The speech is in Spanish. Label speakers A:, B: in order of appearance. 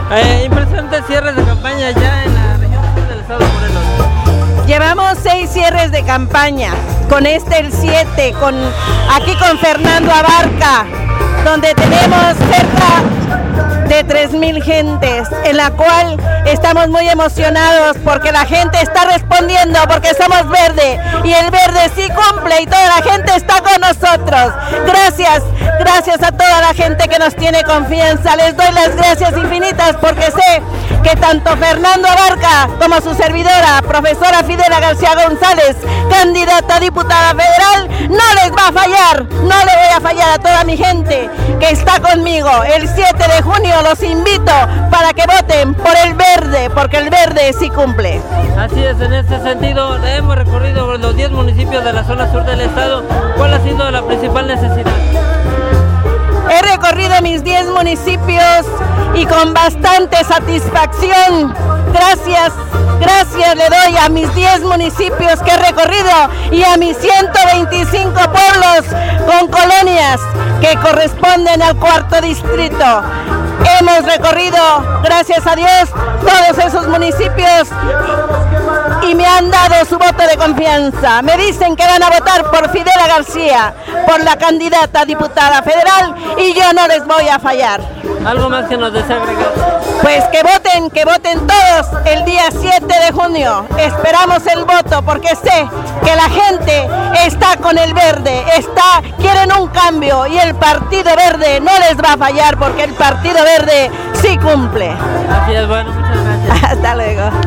A: Impresionantes cierres de campaña ya en la región sur del estado de Morelos.
B: Llevamos 6 cierres de campaña, con este el 7, aquí con Fernando Abarca, donde tenemos cerca de 3,000 gentes, en la cual estamos muy emocionados porque la gente está respondiendo, porque somos verde y el verde sí cumple y toda la gente está con nosotros. Gracias a toda la gente que nos tiene confianza, les doy las gracias infinitas porque sé que tanto Fernando Abarca como su servidora, profesora Fidela García González, candidata a diputada federal, no les va a fallar, no le voy a fallar a toda mi gente que está conmigo. El 7 de junio los invito para que voten por el verde, porque el verde sí cumple.
A: Así es, en este sentido hemos recorrido los 10 municipios de la zona sur del estado. ¿Cuál ha sido la principal necesidad?
B: He recorrido mis 10 municipios y con bastante satisfacción. Gracias le doy a mis 10 municipios que he recorrido y a mis 125 pueblos con colonias que corresponden al 4º distrito. Hemos recorrido, gracias a Dios, todos esos municipios y me han dado su voto de confianza. Me dicen que van a votar por Fidela García, por la candidata a diputada federal, y yo no les voy a fallar.
A: ¿Algo más que nos desea agregar?
B: Pues que voten todos el día 7 de junio. Esperamos el voto porque sé que la gente está con el verde, quieren un cambio y el Partido Verde no les va a fallar porque el Partido Verde sí cumple.
A: Así es, bueno, muchas gracias.
B: Hasta luego.